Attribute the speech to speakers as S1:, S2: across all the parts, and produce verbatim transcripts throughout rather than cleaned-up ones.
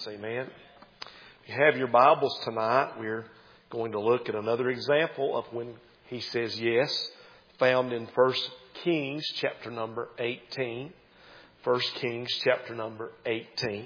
S1: Amen. If you have your Bibles tonight, we're going to look at another example of when he says yes, found in First Kings chapter number eighteen. First Kings chapter number eighteen.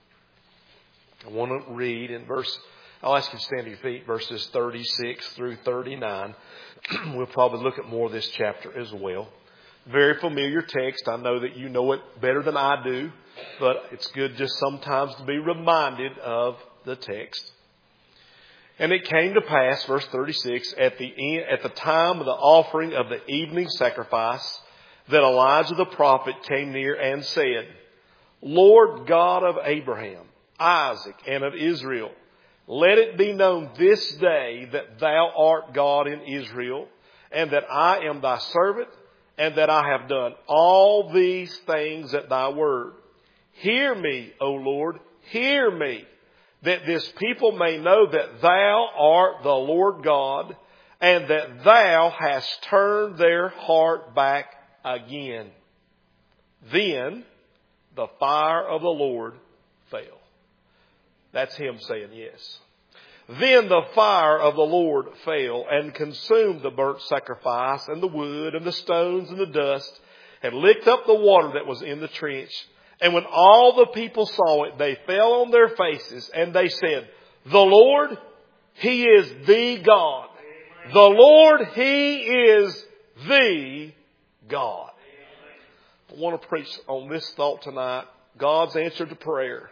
S1: I want to read in verse, I'll ask you to stand to your feet, verses thirty-six through thirty-nine. We'll probably look at more of this chapter as well. Very familiar text. I know that you know it better than I do, but it's good just sometimes to be reminded of the text. And it came to pass, verse thirty-six, at the end, at the time of the offering of the evening sacrifice, that Elijah the prophet came near and said, Lord God of Abraham, Isaac, and of Israel, let it be known this day that thou art God in Israel, and that I am thy servant, and that I have done all these things at thy word. Hear me, O Lord, hear me, that this people may know that thou art the Lord God, and that thou hast turned their heart back again. Then the fire of the Lord fell. That's him saying yes. Then the fire of the Lord fell and consumed the burnt sacrifice and the wood and the stones and the dust and licked up the water that was in the trench. And when all the people saw it, they fell on their faces and they said, The Lord, He is the God. The Lord, He is the God. I want to preach on this thought tonight. God's answer to prayer.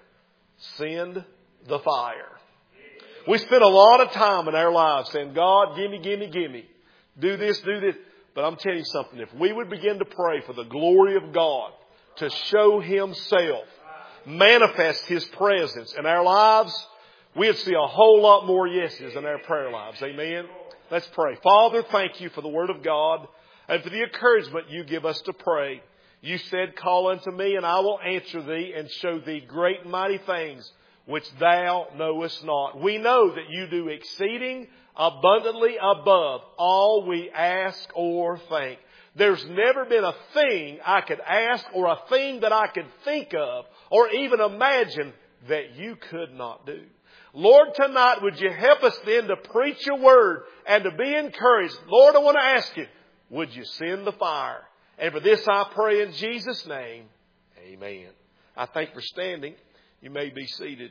S1: Send the fire. We spend a lot of time in our lives saying, God, gimme, gimme, gimme. Do this, do this. But I'm telling you something. If we would begin to pray for the glory of God to show Himself, manifest His presence in our lives, we'd see a whole lot more yeses in our prayer lives. Amen. Let's pray. Father, thank you for the Word of God and for the encouragement you give us to pray. You said, call unto me and I will answer thee and show thee great and mighty things which thou knowest not. We know that you do exceeding abundantly above all we ask or think. There's never been a thing I could ask or a thing that I could think of or even imagine that you could not do. Lord, tonight would you help us then to preach your word and to be encouraged. Lord, I want to ask you, would you send the fire? And for this I pray in Jesus' name, amen. I thank you for standing. You may be seated.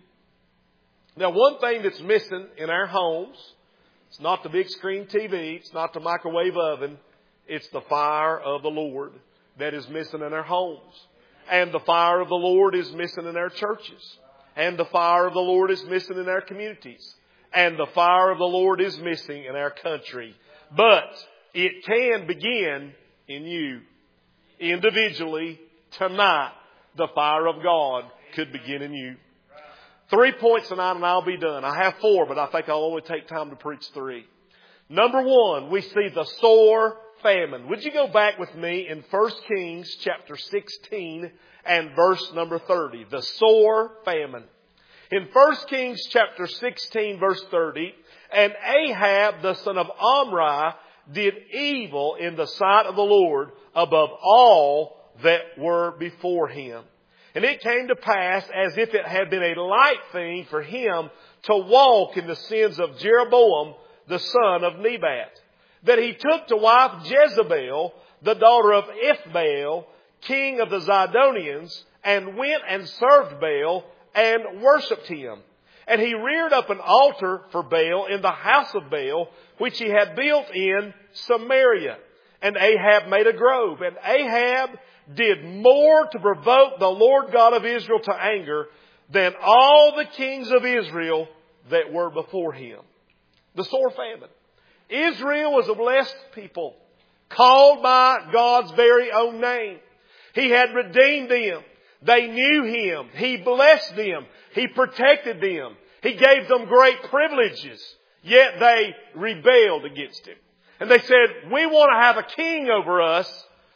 S1: Now, one thing that's missing in our homes, it's not the big screen T V, it's not the microwave oven, it's the fire of the Lord that is missing in our homes. And the fire of the Lord is missing in our churches. And the fire of the Lord is missing in our communities. And the fire of the Lord is missing in our country. But it can begin in you. Individually, tonight, the fire of God could begin in you. Three points tonight and I'll be done. I have four, but I think I'll only take time to preach three. Number one, we see the sore famine. Would you go back with me in First Kings chapter sixteen and verse number thirty? The sore famine. In First Kings chapter sixteen verse thirty, and Ahab the son of Omri did evil in the sight of the Lord above all that were before him. And it came to pass as if it had been a light thing for him to walk in the sins of Jeroboam the son of Nebat, that he took to wife Jezebel, the daughter of Ethbaal, king of the Zidonians, and went and served Baal and worshipped him. And he reared up an altar for Baal in the house of Baal, which he had built in Samaria. And Ahab made a grove. And Ahab did more to provoke the Lord God of Israel to anger than all the kings of Israel that were before him. The sore famine. Israel was a blessed people, called by God's very own name. He had redeemed them. They knew Him. He blessed them. He protected them. He gave them great privileges. Yet they rebelled against Him. And they said, we want to have a king over us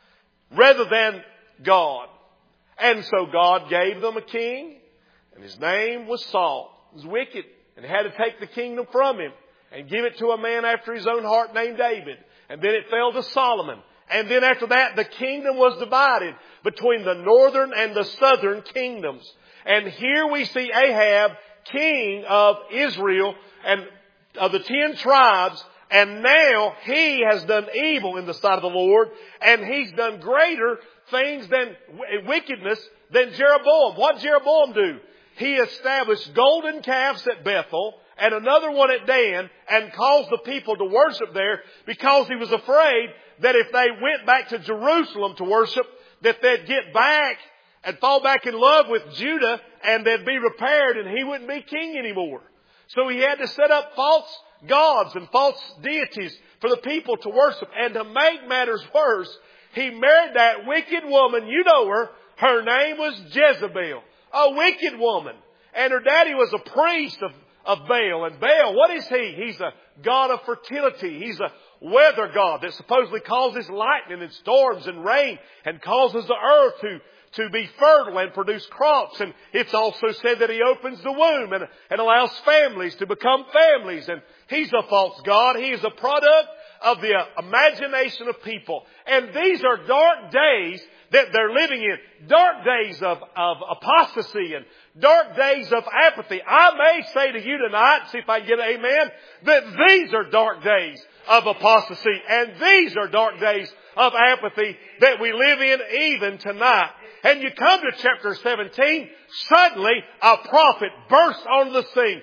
S1: rather than God. And so God gave them a king, and his name was Saul. He was wicked, and he had to take the kingdom from him and give it to a man after his own heart named David. And then it fell to Solomon. And then after that, the kingdom was divided between the northern and the southern kingdoms. And here we see Ahab, king of Israel and of the ten tribes. And now he has done evil in the sight of the Lord. And he's done greater things than wickedness than Jeroboam. What did Jeroboam do? He established golden calves at Bethel and another one at Dan and caused the people to worship there because he was afraid that if they went back to Jerusalem to worship, that they'd get back and fall back in love with Judah and they'd be repaired and he wouldn't be king anymore. So he had to set up false gods and false deities for the people to worship. And to make matters worse, he married that wicked woman. You know her. Her name was Jezebel. A wicked woman. And her daddy was a priest of, of Baal. And Baal, what is he? He's a god of fertility. He's a weather god that supposedly causes lightning and storms and rain and causes the earth to, to be fertile and produce crops. And it's also said that he opens the womb and, and allows families to become families. And he's a false god. He is a product of the imagination of people. And these are dark days that they're living in. Dark days of, of apostasy and dark days of apathy. I may say to you tonight, see if I can get an amen, that these are dark days of apostasy. And these are dark days of apathy that we live in even tonight. And you come to chapter seventeen, suddenly a prophet bursts onto the scene.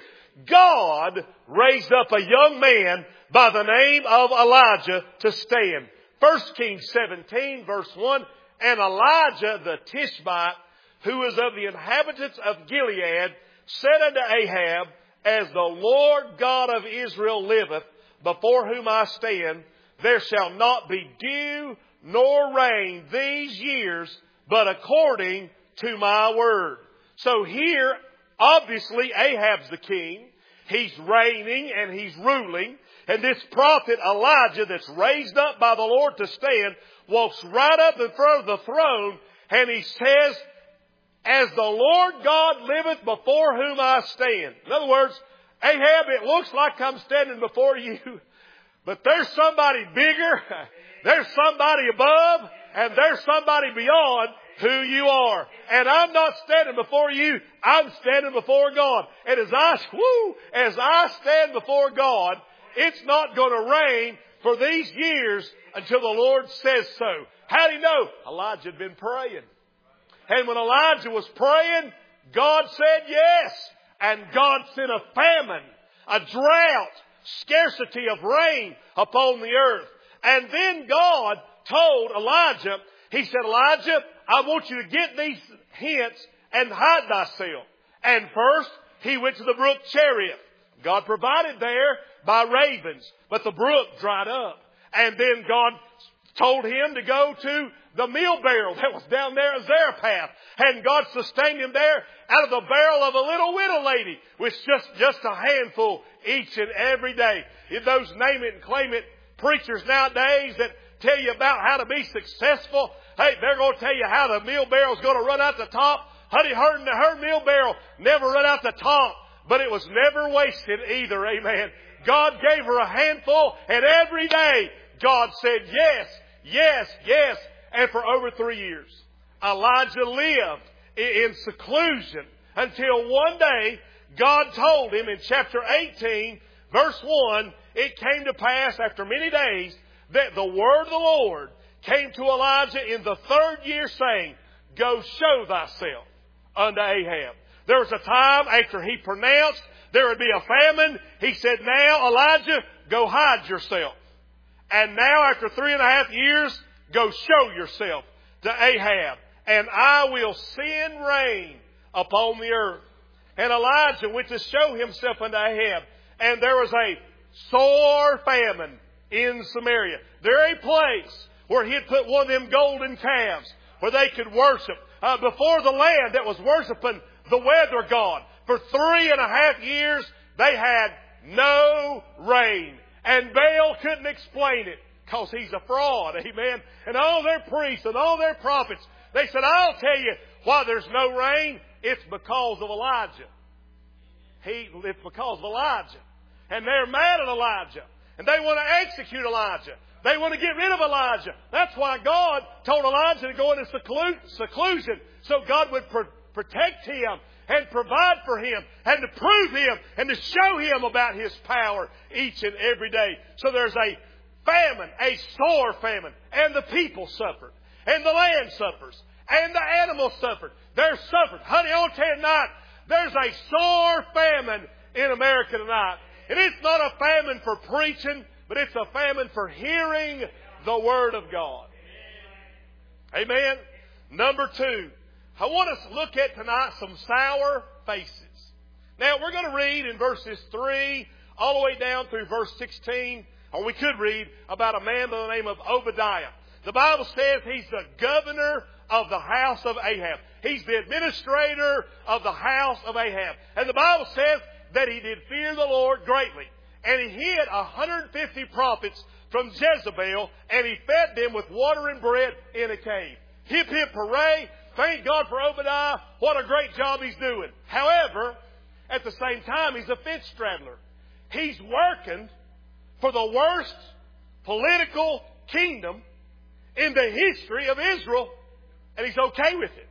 S1: God raised up a young man by the name of Elijah to stand. First Kings seventeen verse one, and Elijah the Tishbite, who was of the inhabitants of Gilead, said unto Ahab, as the Lord God of Israel liveth, before whom I stand, there shall not be dew nor rain these years, but according to my word. So here, obviously, Ahab's the king. He's reigning and he's ruling. And this prophet Elijah that's raised up by the Lord to stand walks right up in front of the throne and he says, as the Lord God liveth before whom I stand. In other words, Ahab, it looks like I'm standing before you, but there's somebody bigger, there's somebody above, and there's somebody beyond who you are. And I'm not standing before you, I'm standing before God. And as I, whoo, as I stand before God, it's not going to rain for these years until the Lord says so. How do you know? Elijah had been praying. And when Elijah was praying, God said yes. And God sent a famine, a drought, scarcity of rain upon the earth. And then God told Elijah, He said, Elijah, I want you to get these hints and hide thyself. And first, he went to the brook Cherith. God provided there by ravens, but the brook dried up. And then God told him to go to the meal barrel that was down there at Zarephath. And God sustained him there out of the barrel of a little widow lady, with just, just a handful each and every day. In those name it and claim it preachers nowadays that tell you about how to be successful, hey, they're going to tell you how the meal barrel's going to run out the top. Honey, her, her meal barrel never run out the top, but it was never wasted either. Amen. God gave her a handful, and every day God said yes, yes, yes. And for over three years, Elijah lived in seclusion until one day God told him in chapter eighteen, verse one, it came to pass after many days that the word of the Lord came to Elijah in the third year, saying, go show thyself unto Ahab. There was a time after he pronounced there would be a famine. He said, now Elijah, go hide yourself. And now after three and a half years, go show yourself to Ahab, and I will send rain upon the earth. And Elijah went to show himself unto Ahab, and there was a sore famine in Samaria. There a place where he had put one of them golden calves where they could worship. Uh, before the land that was worshiping the weather god. For three and a half years, they had no rain. And Baal couldn't explain it because he's a fraud. Amen. And all their priests and all their prophets, they said, I'll tell you why there's no rain. It's because of Elijah. He, it's because of Elijah. And they're mad at Elijah. And they want to execute Elijah. They want to get rid of Elijah. That's why God told Elijah to go into seclusion so God would pr- protect him and provide for him and to prove him and to show him about his power each and every day. So there's a famine, a sore famine, and the people suffered, and the land suffers, and the animals suffered. They're suffered. Honey, I want to tell you tonight, there's a sore famine in America tonight. And it's not a famine for preaching, but it's a famine for hearing the Word of God. Amen. Number two, I want us to look at tonight some sour faces. Now, we're going to read in verses three all the way down through verse sixteen, or we could read about a man by the name of Obadiah. The Bible says he's the governor of the house of Ahab. He's the administrator of the house of Ahab. And the Bible says that he did fear the Lord greatly. And he hid one hundred fifty prophets from Jezebel, and he fed them with water and bread in a cave. Hip, hip, hooray. Thank God for Obadiah. What a great job he's doing. However, at the same time, he's a fence straddler. He's working for the worst political kingdom in the history of Israel, and he's okay with it.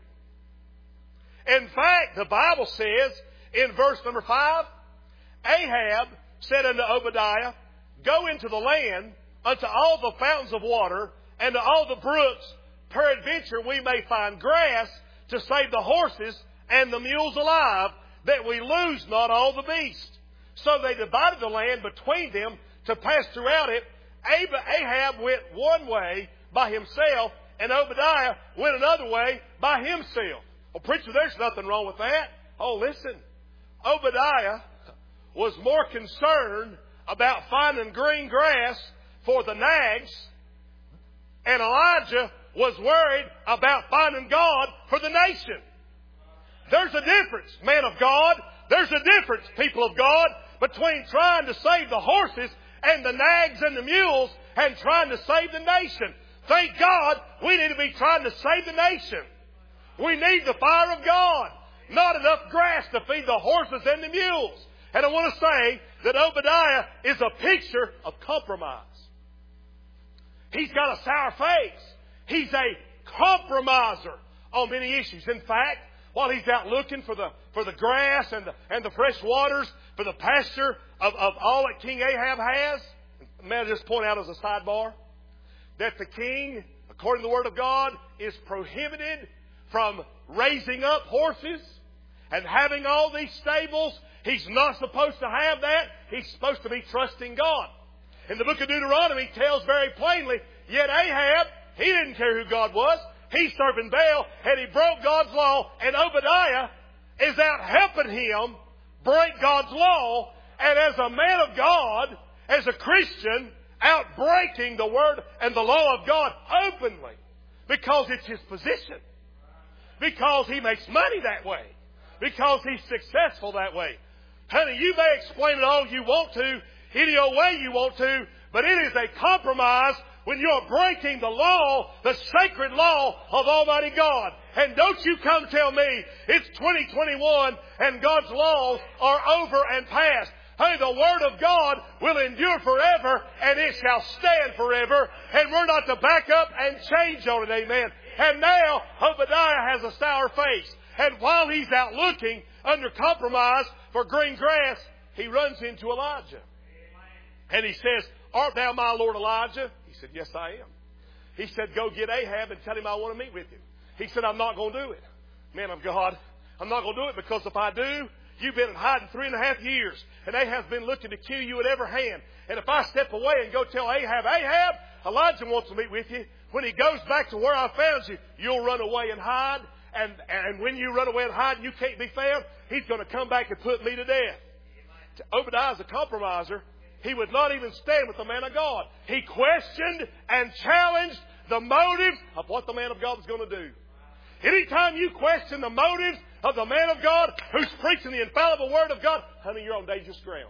S1: In fact, the Bible says in verse number five, Ahab said unto Obadiah, Go into the land unto all the fountains of water and to all the brooks, peradventure we may find grass to save the horses and the mules alive, that we lose not all the beasts. So they divided the land between them to pass throughout it. Ahab went one way by himself, and Obadiah went another way by himself. Well, preacher, there's nothing wrong with that. Oh, listen. Obadiah was more concerned about finding green grass for the nags, and Elijah was worried about finding God for the nation. There's a difference, man of God. There's a difference, people of God, between trying to save the horses and the nags and the mules and trying to save the nation. Thank God we need to be trying to save the nation. We need the fire of God. Not enough grass to feed the horses and the mules. And I want to say that Obadiah is a picture of compromise. He's got a sour face. He's a compromiser on many issues. In fact, while he's out looking for the for the grass and the, and the fresh waters, for the pasture of, of all that King Ahab has, may I just point out as a sidebar, that the king, according to the Word of God, is prohibited from raising up horses and having all these stables. He's not supposed to have that. He's supposed to be trusting God. In the book of Deuteronomy, it tells very plainly, yet Ahab, he didn't care who God was. He's serving Baal, and he broke God's law, and Obadiah is out helping him break God's law, and as a man of God, as a Christian, out breaking the Word and the law of God openly, because it's his position, because he makes money that way, because he's successful that way. Honey, you may explain it all you want to, any old way you want to, but it is a compromise when you're breaking the law, the sacred law of Almighty God. And don't you come tell me it's twenty twenty-one and God's laws are over and past. Hey, the Word of God will endure forever, and it shall stand forever. And we're not to back up and change on it, amen. And now Obadiah has a sour face. And while he's out looking under compromise for green grass, he runs into Elijah. And he says, Art thou my Lord Elijah? He said, Yes, I am. He said, Go get Ahab and tell him I want to meet with him. He said, I'm not going to do it. Man of God, I'm not going to do it, because if I do, you've been in hiding three and a half years, and Ahab's been looking to kill you at every hand. And if I step away and go tell Ahab, Ahab, Elijah wants to meet with you, when he goes back to where I found you, you'll run away and hide. And, and when you run away and hide and you can't be found, he's going to come back and put me to death. Obadiah's a compromiser. He would not even stand with the man of God. He questioned and challenged the motives of what the man of God was going to do. Anytime you question the motives of the man of God who's preaching the infallible Word of God, honey, you're on dangerous ground.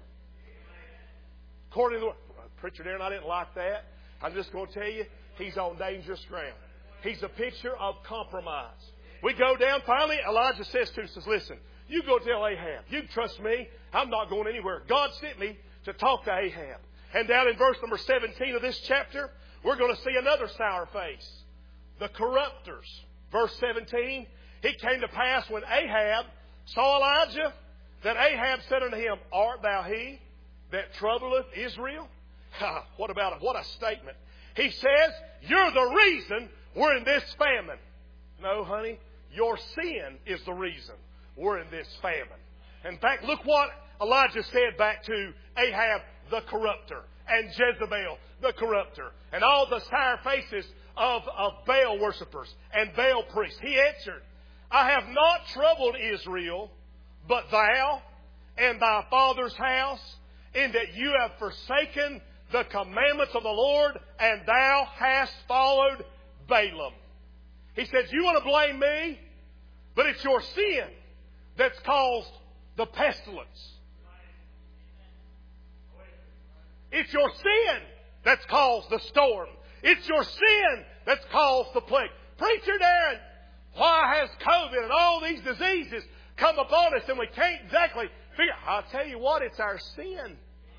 S1: According to the Preacher Darren, I didn't like that. I'm just going to tell you, he's on dangerous ground. He's a picture of compromise. We go down. Finally, Elijah says to us, says, Listen, you go tell Ahab. You can trust me. I'm not going anywhere. God sent me to talk to Ahab. And down in verse number seventeen of this chapter, we're going to see another sour face. The corrupters. Verse seventeen, it came to pass when Ahab saw Elijah, that Ahab said unto him, Art thou he that troubleth Israel? Ha, what about it? What a statement. He says, you're the reason we're in this famine. No, honey, your sin is the reason we're in this famine. In fact, look what Elijah said back to Ahab, the corrupter, and Jezebel, the corrupter, and all the sour faces of, of Baal worshippers and Baal priests. He answered, I have not troubled Israel, but thou and thy father's house, in that you have forsaken the commandments of the Lord, and thou hast followed Balaam. He says, you want to blame me, but it's your sin that's caused the pestilence. It's your sin that's caused the storm. It's your sin that's caused the plague. Preacher Darren, why has COVID and all these diseases come upon us and we can't exactly figure? I'll tell you what, it's our sin.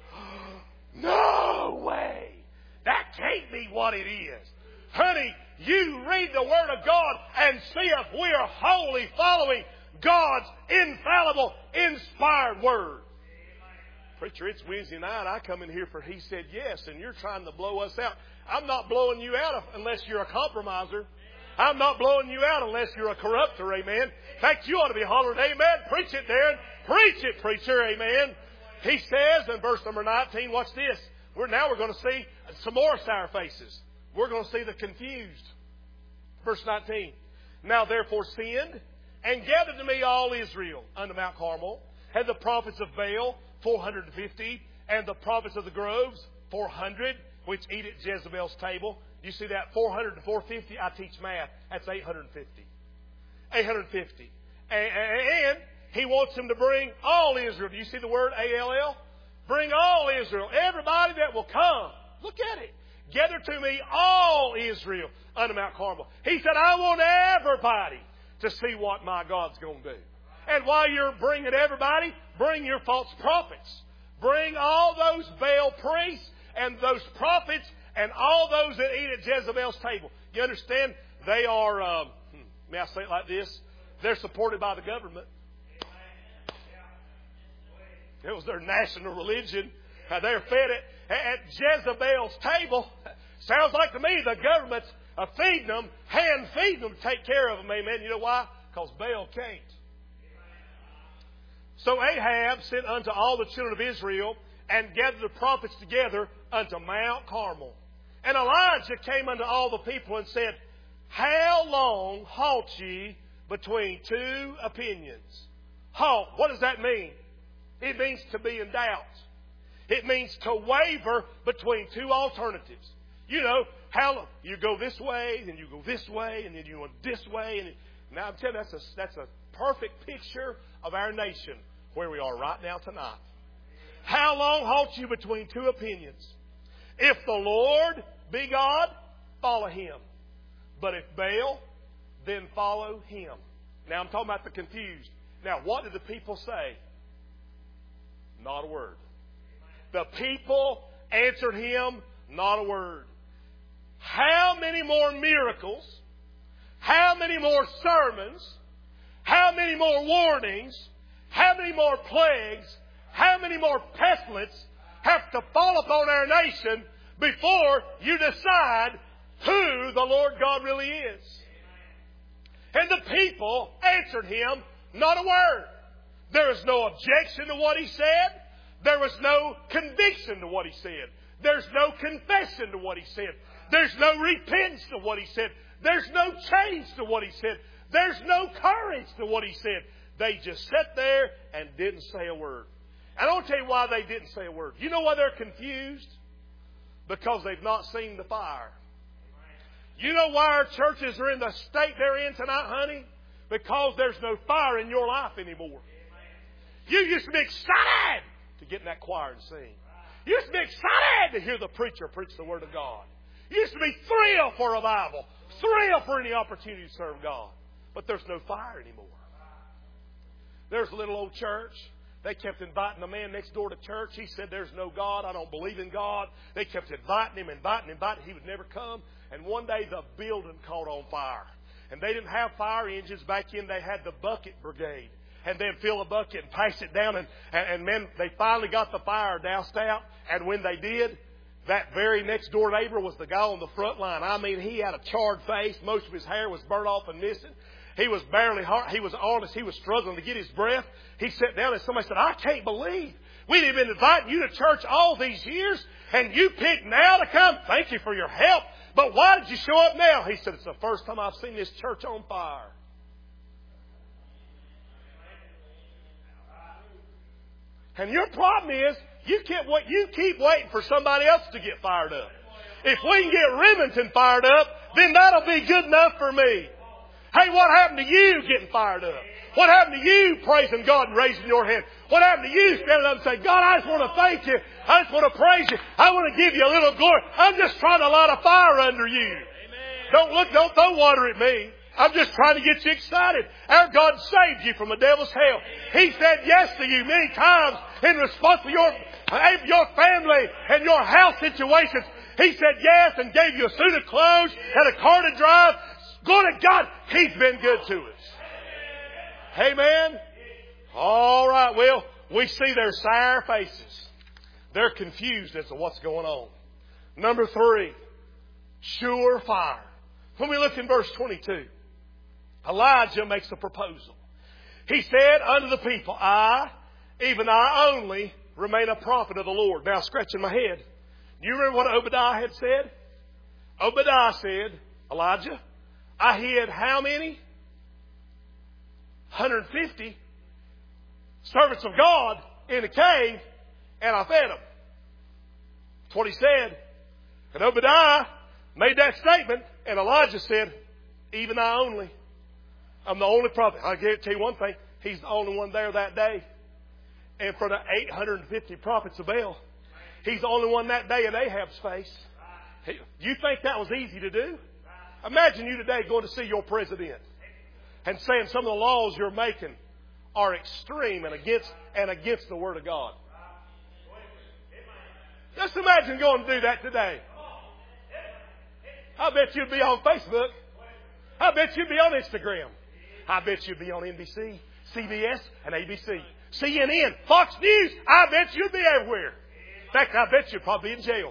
S1: No way. That can't be what it is. Honey, you read the Word of God and see if we are wholly following God's infallible, inspired Word. Preacher, it's Wednesday night. I come in here for He Said Yes, and you're trying to blow us out. I'm not blowing you out unless you're a compromiser. I'm not blowing you out unless you're a corrupter, amen. In fact, you ought to be hollering, amen. Preach it, Darren. Preach it, preacher, amen. He says in verse number nineteen, watch this. We're, now we're going to see some more sour faces. We're going to see the confused. Verse nineteen. Now therefore send and gather to me all Israel unto Mount Carmel, and the prophets of Baal, four hundred fifty, and the prophets of the groves, four hundred, which eat at Jezebel's table. You see that? four hundred to four hundred fifty. I teach math. That's eight hundred fifty. eight hundred fifty. And, and he wants them to bring all Israel. Do you see the word A L L? Bring all Israel. Everybody that will come. Look at it. Gather to me all Israel unto Mount Carmel. He said, I want everybody to see what my God's going to do. And while you're bringing everybody, bring your false prophets. Bring all those Baal priests and those prophets and all those that eat at Jezebel's table. You understand? They are, um, may I say it like this? They're supported by the government. It was their national religion. They're fed at, at Jezebel's table. Sounds like to me the government's uh, feeding them, hand feeding them to take care of them. Amen. You know why? Because Baal can't. So Ahab sent unto all the children of Israel and gathered the prophets together unto Mount Carmel. And Elijah came unto all the people and said, How long halt ye between two opinions? Halt. What does that mean? It means to be in doubt. It means to waver between two alternatives. You know, how you go this way, and you go this way, and then you go this way. And now I'm telling you, that's a, that's a perfect picture of our nation where we are right now tonight. How long halt you between two opinions? If the Lord be God, follow Him. But if Baal, then follow him. Now I'm talking about the confused. Now what did the people say? Not a word. The people answered him, not a word. How many more miracles? How many more sermons? How many more warnings? How many more plagues? How many more pestilence have to fall upon our nation before you decide who the Lord God really is? And the people answered him, not a word. There was no objection to what he said. There was no conviction to what he said. There's no confession to what he said. There's no repentance to what he said. There's no change to what he said. There's no courage to what he said. They just sat there and didn't say a word. And I'll tell you why they didn't say a word. You know why they're confused? Because they've not seen the fire. You know why our churches are in the state they're in tonight, honey? Because there's no fire in your life anymore. You used to be excited to get in that choir and sing. You used to be excited to hear the preacher preach the Word of God. You used to be thrilled for a Bible, thrilled for any opportunity to serve God. But there's no fire anymore. There's a little old church. They kept inviting the man next door to church. He said, there's no God. I don't believe in God. They kept inviting him, inviting him, inviting him. He would never come. And one day the building caught on fire. And they didn't have fire engines. Back in, they had the bucket brigade.
S2: and then fill a bucket and pass it down. And, and, and men, they finally got the fire doused out. And when they did, that very next door neighbor was the guy on the front line. I mean, he had a charred face. Most of his hair was burnt off and missing. He was barely, he was honest. He was struggling to get his breath. He sat down and somebody said, I can't believe we've been inviting you to church all these years and you picked now to come. Thank you for your help. But why did you show up now? He said, it's the first time I've seen this church on fire. And your problem is, you keep, you keep waiting for somebody else to get fired up. If we can get Remington fired up, then that'll be good enough for me. Hey, what happened to you getting fired up? What happened to you praising God and raising your hand? What happened to you standing up and saying, God, I just want to thank you. I just want to praise you. I want to give you a little glory. I'm just trying to light a fire under you. Amen. Don't look, don't throw water at me. I'm just trying to get you excited. Our God saved you from the devil's hell. He said yes to you many times in response to your, your family and your house situations. He said yes and gave you a suit of clothes and a car to drive. Glory to God, He's been good to us. Amen. All right, well, we see their sour faces. They're confused as to what's going on. Number three, sure fire. When we look in verse twenty-two, Elijah makes a proposal. He said unto the people, I, even I only, remain a prophet of the Lord. Now, scratching my head. Do you remember what Obadiah had said? Obadiah said, Elijah, I hid how many? one hundred fifty servants of God in a cave, and I fed them. That's what he said. And Obadiah made that statement, and Elijah said, even I only. I'm the only prophet. I'll tell you one thing. He's the only one there that day. And for the eight hundred fifty prophets of Baal, he's the only one that day in Ahab's face. Do you think that was easy to do? Imagine you today going to see your president and saying some of the laws you're making are extreme and against and against the Word of God. Just imagine going to do that today. I bet you'd be on Facebook. I bet you'd be on Instagram. I bet you'd be on N B C, C B S, and A B C. C N N, Fox News. I bet you'd be everywhere. In fact, I bet you'd probably be in jail.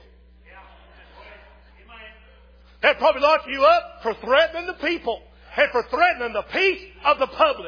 S2: They'd probably lock you up for threatening the people and for threatening the peace of the public.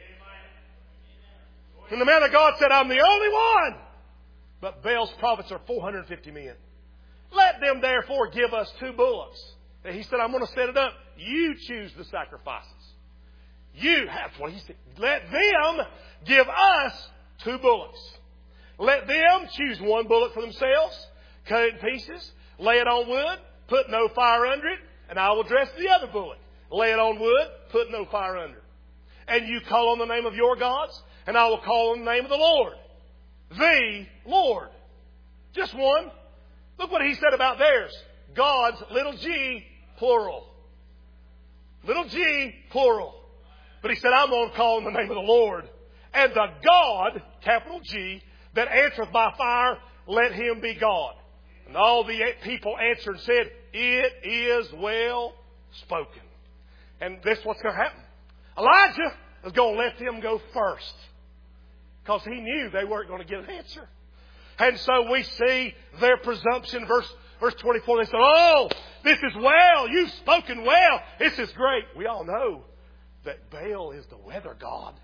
S2: And the man of God said, I'm the only one. But Baal's prophets are four hundred fifty men. Let them therefore give us two bullocks. And he said, I'm going to set it up. You choose the sacrifices. You, that's what he said. Let them give us two bullocks. Let them choose one bullock for themselves, cut it in pieces, lay it on wood, put no fire under it, and I will dress the other bullock. Lay it on wood, put no fire under it. And you call on the name of your gods, and I will call on the name of the Lord. The Lord. Just one. Look what he said about theirs. God's, little g, plural. Little g, plural. But he said, I'm going to call on the name of the Lord. And the God, capital G, that answereth by fire, let him be God. And all the people answered and said, it is well spoken. And this is what's going to happen. Elijah is going to let them go first. Because he knew they weren't going to get an answer. And so we see their presumption. Verse, verse twenty-four, they said, oh, this is well. You've spoken well. This is great. We all know that Baal is the weather god.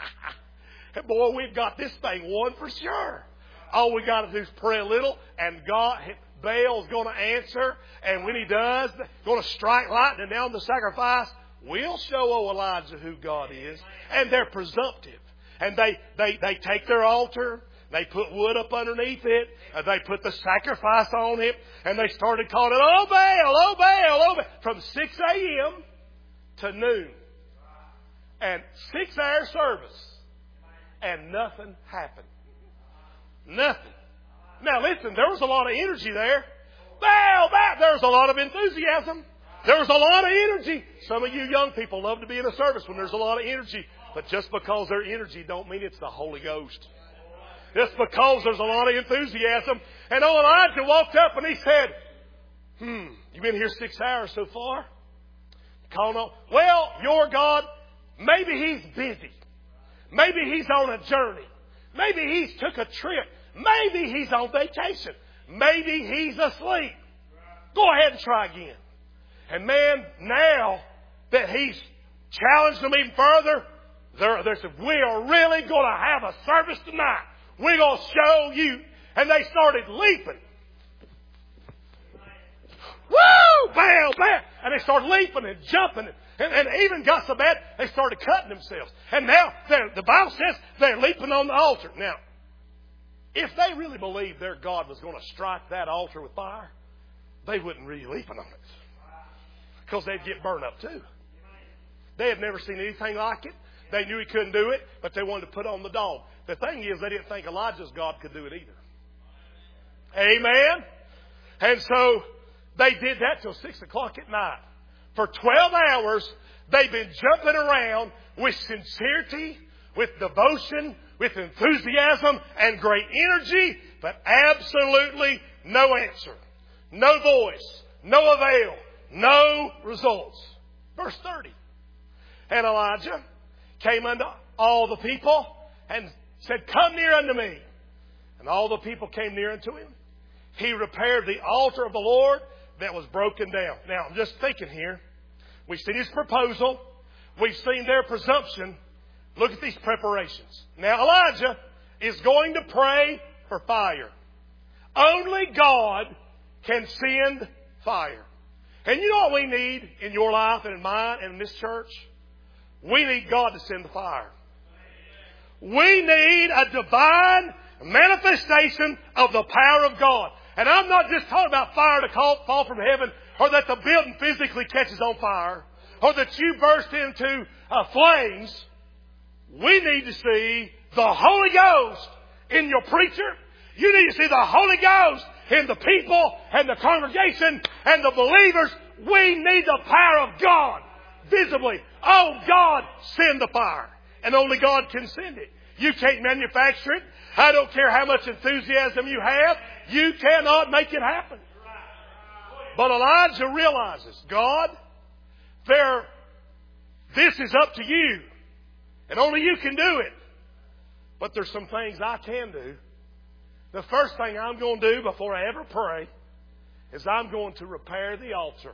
S2: And boy, we've got this thing won for sure. All we got to do is pray a little, and God, Baal's going to answer. And when he does, going to strike lightning down the sacrifice. We'll show old Elijah who God is. And they're presumptive. And they, they, they take their altar. They put wood up underneath it. And they put the sacrifice on it. And they started calling it, oh Baal, oh Baal, oh Baal. From six a.m. to noon. And six hour service. And nothing happened. Nothing. Now listen, there was a lot of energy there. Baal, Baal. There was a lot of enthusiasm. There was a lot of energy. Some of you young people love to be in a service when there's a lot of energy. But just because there's energy don't mean it's the Holy Ghost. Just because there's a lot of enthusiasm. And old Elijah walked up and he said, hmm, you've been here six hours so far? Calling on, well, your God, maybe he's busy. Maybe he's on a journey. Maybe he's took a trip. Maybe he's on vacation. Maybe he's asleep. Go ahead and try again. And man, now that he's challenged them even further, they're, they said, we are really going to have a service tonight. We're going to show you. And they started leaping. Woo! Bam, bam. And they started leaping and jumping. And, and even got so bad, they started cutting themselves. And now, the Bible says they're leaping on the altar. Now, if they really believed their God was going to strike that altar with fire, they wouldn't really leaping on it. Because they'd get burned up too. They had never seen anything like it. They knew he couldn't do it, but they wanted to put on the dog. The thing is, they didn't think Elijah's God could do it either. Amen? And so, they did that till six o'clock at night. For twelve hours, they've been jumping around with sincerity, with devotion, with enthusiasm and great energy, but absolutely no answer. No voice. No avail. No results. Verse thirty. And Elijah came unto all the people and said, come near unto me. And all the people came near unto him. He repaired the altar of the Lord that was broken down. Now, I'm just thinking here. We've seen his proposal. We've seen their presumption. Look at these preparations. Now, Elijah is going to pray for fire. Only God can send fire. And you know what we need in your life and in mine and in this church? We need God to send the fire. We need a divine manifestation of the power of God. And I'm not just talking about fire to call, fall from heaven, or that the building physically catches on fire, or that you burst into uh, flames. We need to see the Holy Ghost in your preacher. You need to see the Holy Ghost in the people and the congregation and the believers. We need the power of God visibly. Oh, God, send the fire. And only God can send it. You can't manufacture it. I don't care how much enthusiasm you have. You cannot make it happen. But Elijah realizes, God, there, this is up to you. And only you can do it. But there's some things I can do. The first thing I'm going to do before I ever pray is I'm going to repair the altar.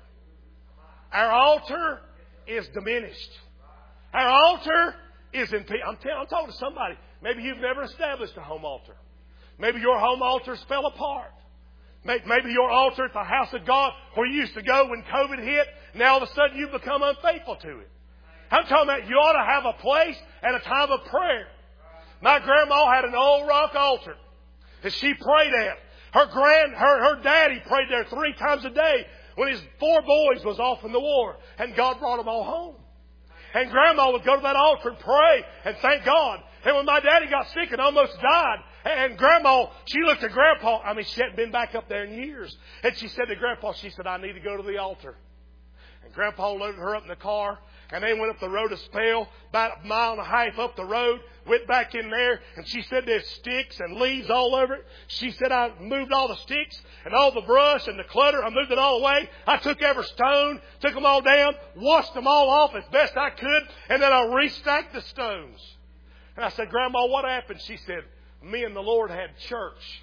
S2: Our altar is diminished. Our altar is in peace. I'm, telling, I'm talking to somebody. Maybe you've never established a home altar. Maybe your home altars fell apart. Maybe your altar at the house of God where you used to go when COVID hit, now all of a sudden you've become unfaithful to it. I'm talking about you ought to have a place and a time of prayer. My grandma had an old rock altar that she prayed at. Her grand, her, her daddy prayed there three times a day when his four boys was off in the war and God brought them all home. And Grandma would go to that altar and pray and thank God. And when my daddy got sick and almost died, and Grandma, she looked at Grandpa. I mean, she hadn't been back up there in years. And she said to Grandpa, she said, I need to go to the altar. And Grandpa loaded her up in the car. And they went up the road a spell, about a mile and a half up the road, went back in there, and she said there's sticks and leaves all over it. She said I moved all the sticks and all the brush and the clutter. I moved it all away. I took every stone, took them all down, washed them all off as best I could, and then I restacked the stones. And I said, Grandma, what happened? She said, me and the Lord had church.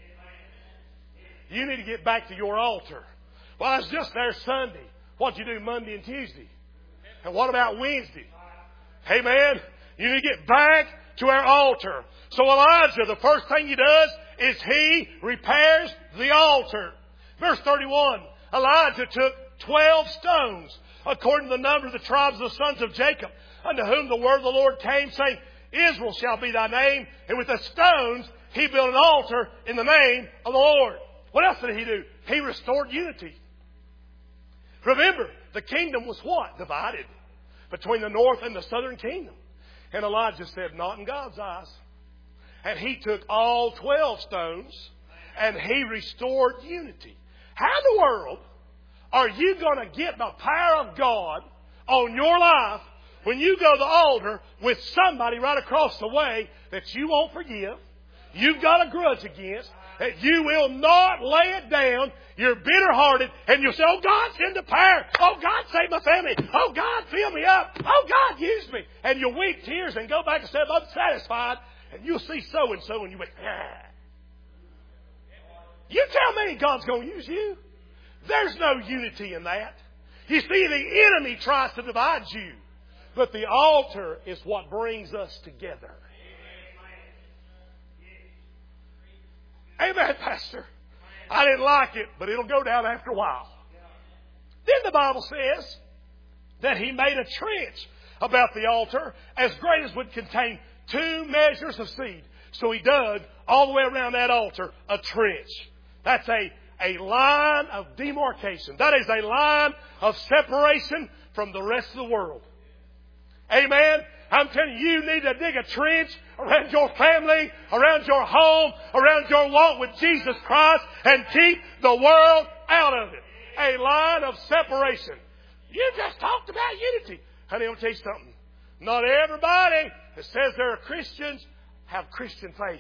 S2: You need to get back to your altar. Well, I was just there Sunday. What'd you do Monday and Tuesday? And what about Wednesday? Hey, man, you need to get back to our altar. So Elijah, the first thing he does is he repairs the altar. Verse thirty-one, Elijah took twelve stones, according to the number of the tribes of the sons of Jacob, unto whom the word of the Lord came, saying, Israel shall be thy name. And with the stones he built an altar in the name of the Lord. What else did he do? He restored unity. Remember, the kingdom was what? Divided between the north and the southern kingdom. And Elijah said, not in God's eyes. And he took all twelve stones and he restored unity. How in the world are you going to get the power of God on your life when you go to the altar with somebody right across the way that you won't forgive, you've got a grudge against, that you will not lay it down. You're bitter-hearted, and you'll say, oh, God, send the power. Oh, God, save my family. Oh, God, fill me up. Oh, God, use me. And you'll weep tears and go back and say, I'm unsatisfied. And you'll see so-and-so, and you went, ah. You tell me God's going to use you. There's no unity in that. You see, the enemy tries to divide you. But the altar is what brings us together. Amen, Pastor. I didn't like it, but it'll go down after a while. Then the Bible says that he made a trench about the altar as great as would contain two measures of seed. So he dug all the way around that altar a trench. That's a, a line of demarcation. That is a line of separation from the rest of the world. Amen. I'm telling you, you need to dig a trench around your family, around your home, around your walk with Jesus Christ, and keep the world out of it. A line of separation. You just talked about unity. Honey, I'll tell you something. Not everybody that says they're Christians have Christian faith.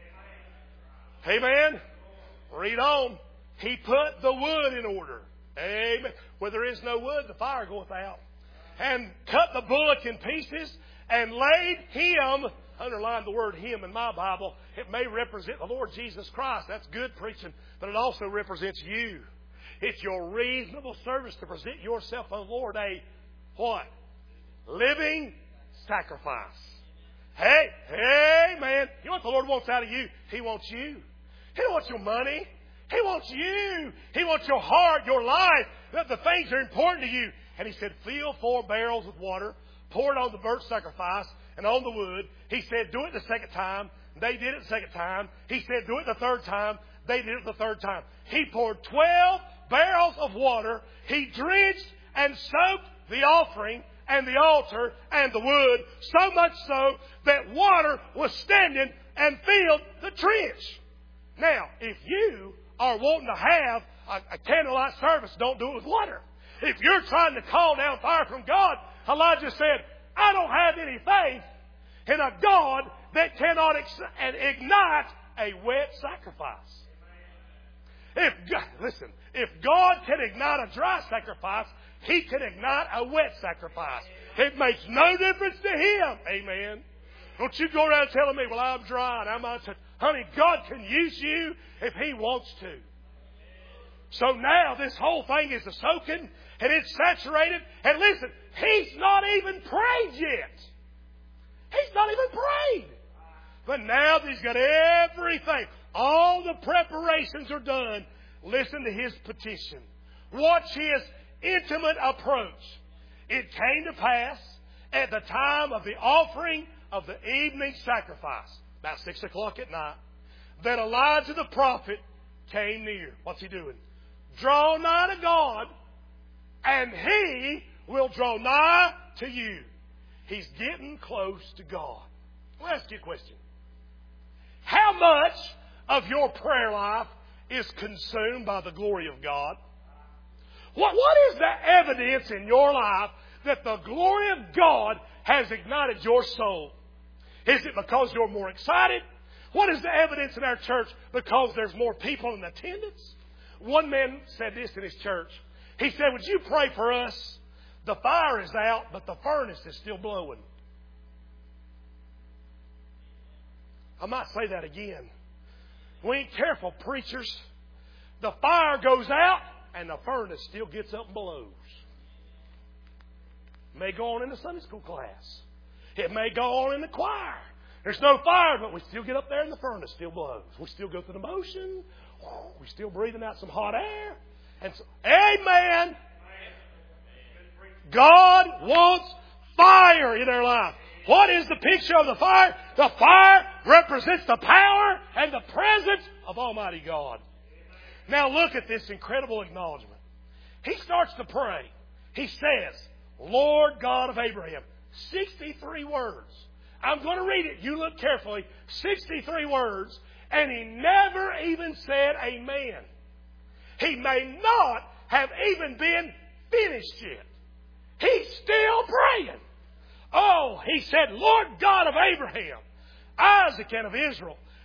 S2: Amen. Read on. He put the wood in order. Amen. Where there is no wood, the fire goeth out. And cut the bullock in pieces and laid him, underline the word him in my Bible, it may represent the Lord Jesus Christ. That's good preaching, but it also represents you. It's your reasonable service to present yourself to the Lord a what? Living sacrifice. Hey, hey, man. You know what the Lord wants out of you? He wants you. He don't want your money. He wants you. He wants your heart, your life, the, the things that are important to you. And he said, fill four barrels with water, pour it on the burnt sacrifice and on the wood. He said, do it the second time. They did it the second time. He said, do it the third time. They did it the third time. He poured twelve barrels of water. He drenched and soaked the offering and the altar and the wood, so much so that water was standing and filled the trench. Now, if you are wanting to have a, a candlelight service, don't do it with water. If you're trying to call down fire from God, Elijah said, I don't have any faith in a God that cannot ex- ignite a wet sacrifice. If God, listen, if God can ignite a dry sacrifice, He can ignite a wet sacrifice. It makes no difference to Him. Amen. Don't you go around telling me, well, I'm dry and I'm untouched. Honey, God can use you if He wants to. So now this whole thing is a soaking and it's saturated. And listen, He's not even prayed yet. He's not even prayed. But now that He's got everything, all the preparations are done. Listen to His petition. Watch His intimate approach. It came to pass at the time of the offering of the evening sacrifice, about six o'clock at night, that Elijah the prophet came near. What's he doing? Draw nigh to God, and He will draw nigh to you. He's getting close to God. I'll ask you a question. How much of your prayer life is consumed by the glory of God? What, what is the evidence in your life that the glory of God has ignited your soul? Is it because you're more excited? What is the evidence in our church? Because there's more people in attendance? One man said this in his church. He said, would you pray for us? The fire is out, but the furnace is still blowing. I might say that again. We ain't careful, preachers. The fire goes out, and the furnace still gets up and blows. It may go on in the Sunday school class. It may go on in the choir. There's no fire, but we still get up there and the furnace still blows. We still go through the motion. We're still breathing out some hot air. And so, amen. God wants fire in our life. What is the picture of the fire? The fire represents the power and the presence of Almighty God. Now look at this incredible acknowledgement. He starts to pray. He says, Lord God of Abraham. sixty-three words. I'm going to read it. You look carefully. sixty-three words. And he never even said amen. He may not have even been finished yet. He's still praying. Oh, he said, Lord God of Abraham, Isaac, and of Israel.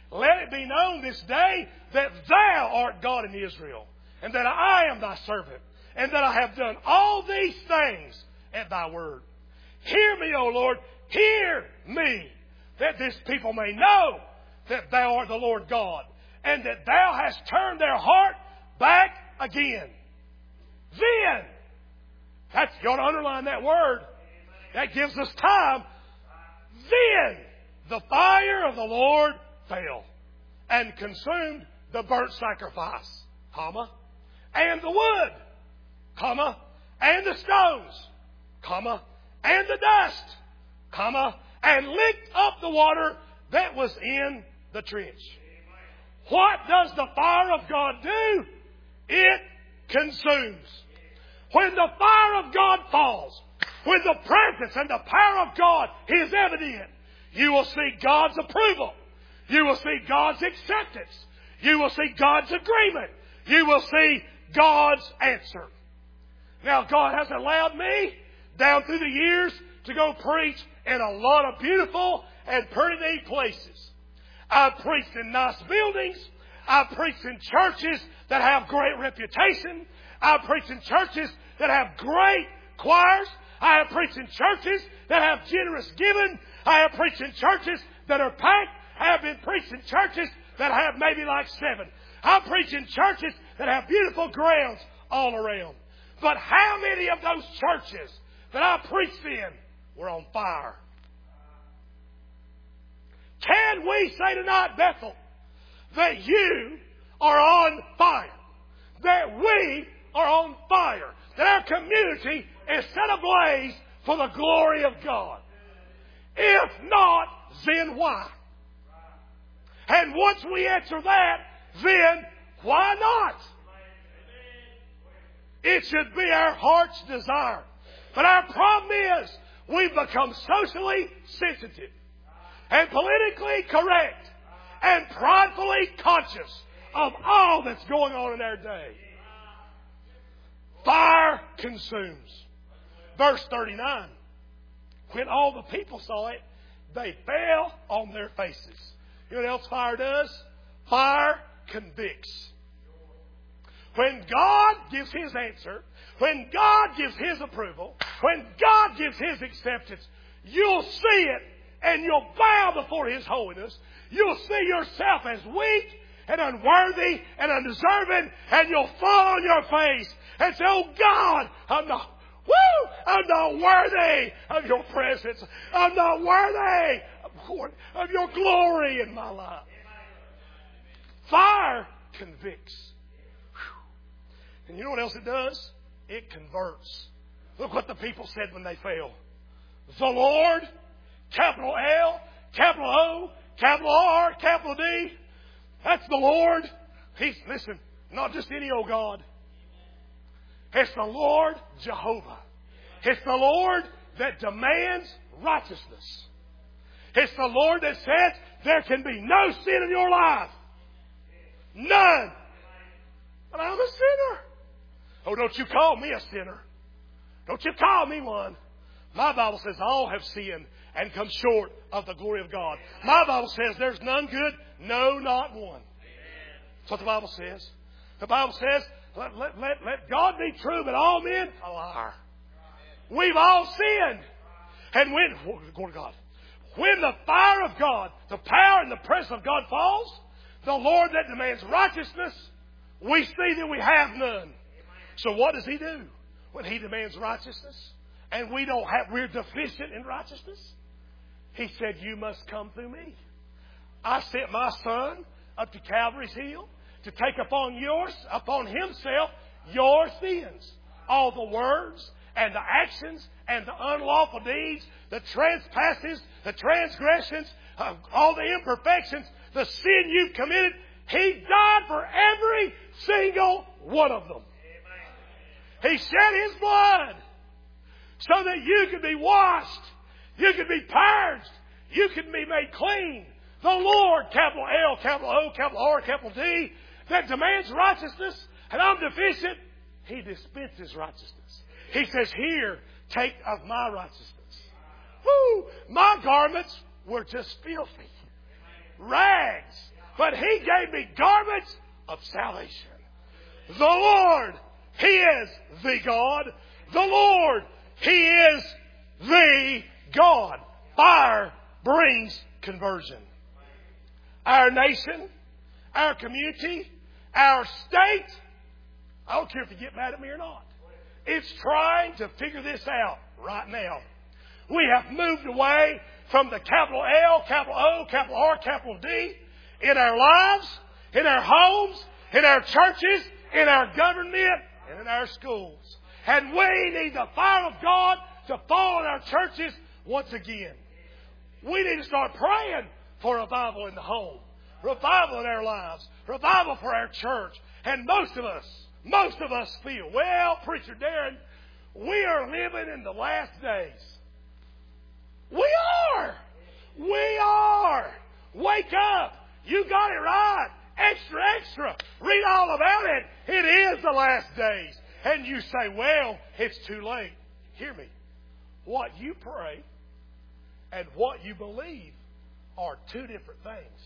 S2: Let it be known this day that Thou art God in Israel, and that I am Thy servant, and that I have done all these things at Thy word. Hear me, O Lord, hear me, that this people may know that Thou art the Lord God, and that Thou hast turned their heart back again. Then, that's, you ought to underline that word. That gives us time. Then the fire of the Lord fell and consumed the burnt sacrifice, comma, and the wood, comma, and the stones, comma, and the dust, comma, and licked up the water that was in the trench. What does the fire of God do? It consumes. When the fire of God falls, when the presence and the power of God is evident, you will see God's approval. You will see God's acceptance. You will see God's agreement. You will see God's answer. Now, God has allowed me, down through the years, to go preach in a lot of beautiful and pretty neat places. I've preached in nice buildings. I've preached in churches that have great reputation. I've preached in churches that have great choirs. I have preached in churches that have generous giving. I have preached in churches that are packed. I have been preached in churches that have maybe like seven. I preach in churches that have beautiful grounds all around. But how many of those churches that I preached in were on fire? Can we say tonight, Bethel, that you are on fire? That we are on fire? That our community is set ablaze for the glory of God? If not, then why? And once we answer that, then why not? It should be our heart's desire. But our problem is we've become socially sensitive and politically correct and pridefully conscious of all that's going on in our day. Fire consumes. Verse thirty-nine. When all the people saw it, they fell on their faces. You know what else fire does? Fire convicts. When God gives His answer, when God gives His approval, when God gives His acceptance, you'll see it and you'll bow before His holiness. You'll see yourself as weak and unworthy and undeserving, and you'll fall on your face and say, oh God, I'm not, woo, I'm not worthy of your presence. I'm not worthy of your glory in my life. Fire convicts. And you know what else it does? It converts. Look what the people said when they fell. The Lord, capital L, capital O, capital R, capital D. That's the Lord. He's, listen, not just any old God. It's the Lord Jehovah. It's the Lord that demands righteousness. It's the Lord that says there can be no sin in your life. None. But I'm a sinner. Oh, don't you call me a sinner. Don't you call me one. My Bible says all have sinned and come short of the glory of God. My Bible says there's none good, no, not one. That's what the Bible says. The Bible says, let, let, let, let God be true, but all men a liar. We've all sinned. And when, glory to God, when the fire of God, the power and the presence of God falls, the Lord that demands righteousness, we see that we have none. So what does He do when He demands righteousness and we don't have, we're deficient in righteousness? He said, you must come through me. I sent my Son up to Calvary's Hill to take upon yours, upon Himself, your sins. All the words and the actions and the unlawful deeds, the trespasses, the transgressions, uh, all the imperfections, the sin you've committed. He died for every single one of them. He shed His blood so that you could be washed. You could be purged. You could be made clean. The Lord, capital L, capital O, capital R, capital D, that demands righteousness, and I'm deficient, He dispenses righteousness. He says, here, take of my righteousness. Woo! My garments were just filthy. Rags. but He gave me garments of salvation. The Lord, He is the God. The Lord, He is the God. Fire brings conversion. Our nation, our community, our state, I don't care if you get mad at me or not, it's trying to figure this out right now. We have moved away from the capital L, capital O, capital R, capital D in our lives, in our homes, in our churches, in our government, and in our schools. And we need the fire of God to fall in our churches once again. We need to start praying for revival in the home, revival in our lives, revival for our church. And most of us, most of us feel, well, Preacher Darren, we are living in the last days. We are. We are. Wake up. You got it right. Extra, extra. Read all about it. It is the last days. And you say, well, it's too late. Hear me. What you pray and what you believe are two different things.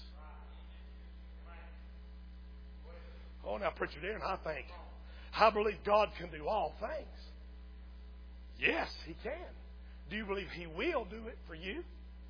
S2: Oh, now, Preacher Darren, I think, I believe God can do all things. Yes, He can. Do you believe He will do it for you?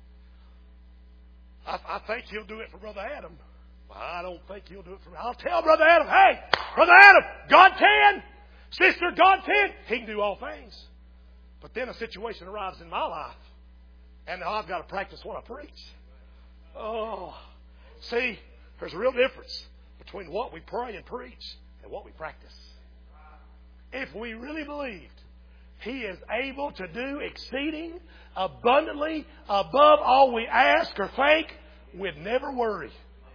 S2: I, I think He'll do it for Brother Adam. Well, I don't think He'll do it for me. I'll tell Brother Adam, hey, Brother Adam, God can. Sister, God can. He can do all things. But then a situation arrives in my life, and now I've got to practice what I preach. Oh, see, there's a real difference between what we pray and preach and what we practice. If we really believed He is able to do exceeding abundantly above all we ask or think, we'd never worry.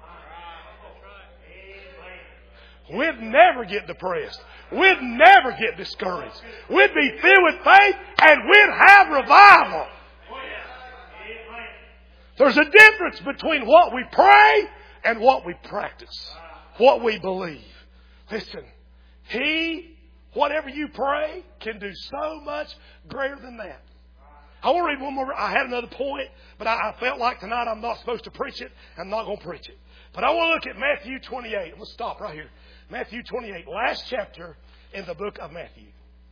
S2: We'd never get depressed. We'd never get discouraged. We'd be filled with faith and we'd have revival. There's a difference between what we pray and what we practice, what we believe. Listen, He, whatever you pray, can do so much greater than that. I want to read one more. I had another point, but I, I felt like tonight I'm not supposed to preach it. I'm not going to preach it. But I want to look at Matthew twenty-eight. Let's stop right here. Matthew twenty-eight, last chapter in the book of Matthew.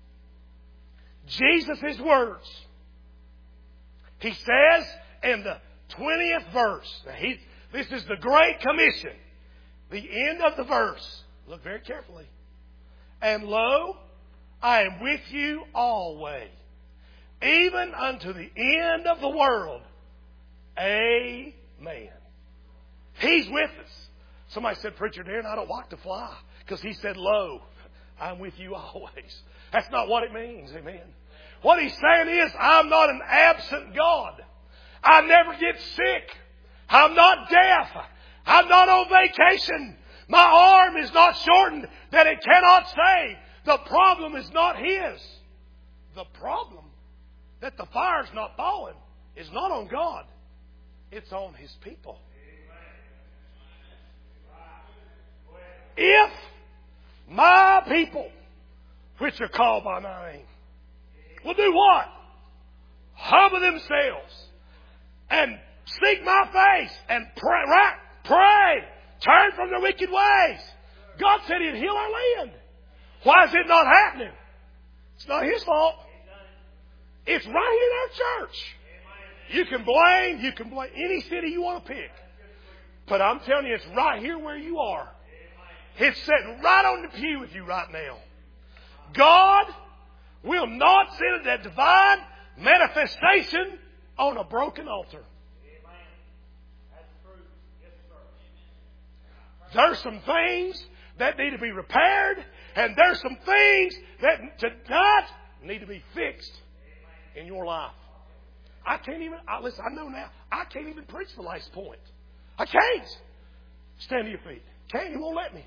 S2: Jesus' words. He says in the twentieth verse. Now he, this is the Great Commission. The end of the verse. Look very carefully. And lo, I am with you always, even unto the end of the world. Amen. He's with us. Somebody said, Preacher Darren, I don't like to fly. Because He said, lo, I'm with you always. That's not what it means. Amen. What He's saying is, I'm not an absent God. I never get sick. I'm not deaf. I'm not on vacation. My arm is not shortened that it cannot save. The problem is not His. The problem that the fire's not falling is not on God. It's on His people. If my people, which are called by my name, will do what? Humble themselves and seek my face and pray, right? Pray. Turn from their wicked ways. God said He'd heal our land. Why is it not happening? It's not His fault. It's right here in our church. You can blame, you can blame any city you want to pick. But I'm telling you, it's right here where you are. It's sitting right on the pew with you right now. God will not send that divine manifestation on a broken altar. There's some things that need to be repaired, and there's some things that tonight need to be fixed in your life. I can't even, I, listen, I know now, I can't even preach the last point. I can't. Stand to your feet. Can't, you won't let me.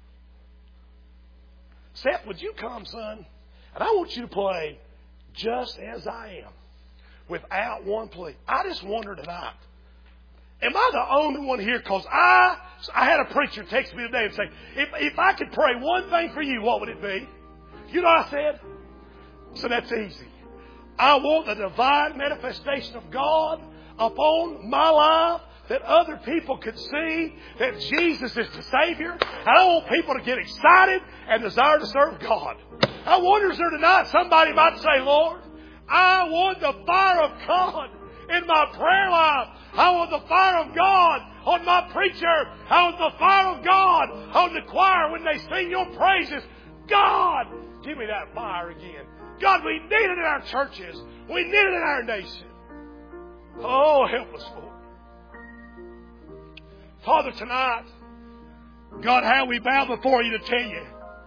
S2: Seth, would you come, son? And I want you to play Just As I Am without one plea. I just wonder tonight, am I the only one here? Because I, I had a preacher text me today and say, if, if I could pray one thing for you, what would it be? You know what I said? So that's easy. I want the divine manifestation of God upon my life, that other people could see that Jesus is the Savior. And I want people to get excited and desire to serve God. I wonder is there tonight somebody might say, Lord, I want the fire of God in my prayer life. I want the fire of God on my preacher. I want the fire of God on the choir when they sing your praises. God, give me that fire again. God, we need it in our churches. We need it in our nation. Oh, help us, Lord. Father, tonight, God, how we bow before you to tell you,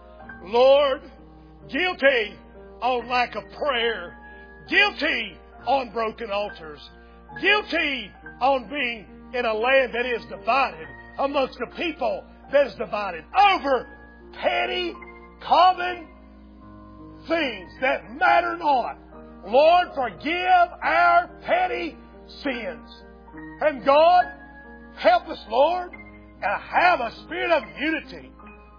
S2: Lord, guilty on lack of prayer, guilty on broken altars, guilty on being in a land that is divided, amongst a people that is divided over petty, common things that matter not. Lord, forgive our petty sins. And God, help us, Lord, and have a spirit of unity.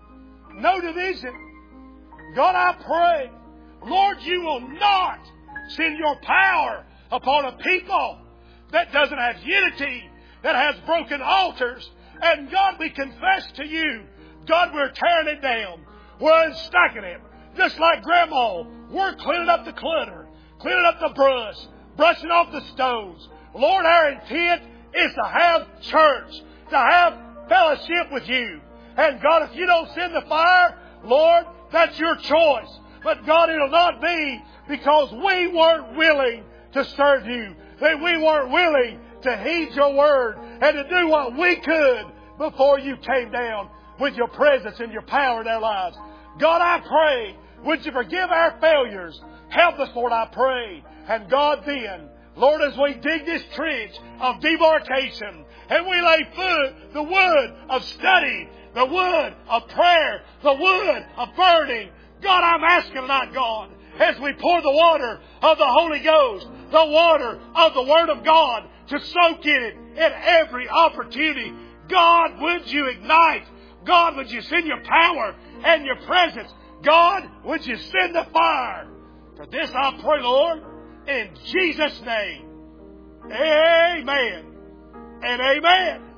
S2: No division. God, I pray, Lord, you will not send your power upon a people that doesn't have unity, that has broken altars. And God, we confess to you, God, we're tearing it down. We're unstacking it. Just like Grandma, we're cleaning up the clutter, cleaning up the brush, brushing off the stones. Lord, our intent is to have church, to have fellowship with you. And God, if you don't send the fire, Lord, that's your choice. But God, it'll not be because we weren't willing to serve you, that we weren't willing to heed your word and to do what we could before you came down with your presence and your power in our lives. God, I pray, would you forgive our failures? Help us, Lord, I pray. And God, then, Lord, as we dig this trench of demarcation and we lay foot, the wood of study, the wood of prayer, the wood of burning, God, I'm asking tonight, God, as we pour the water of the Holy Ghost, the water of the Word of God, to soak in it at every opportunity. God, would you ignite? God, would you send your power and your presence? God, would you send the fire? For this I pray, Lord, in Jesus' name. Amen and amen.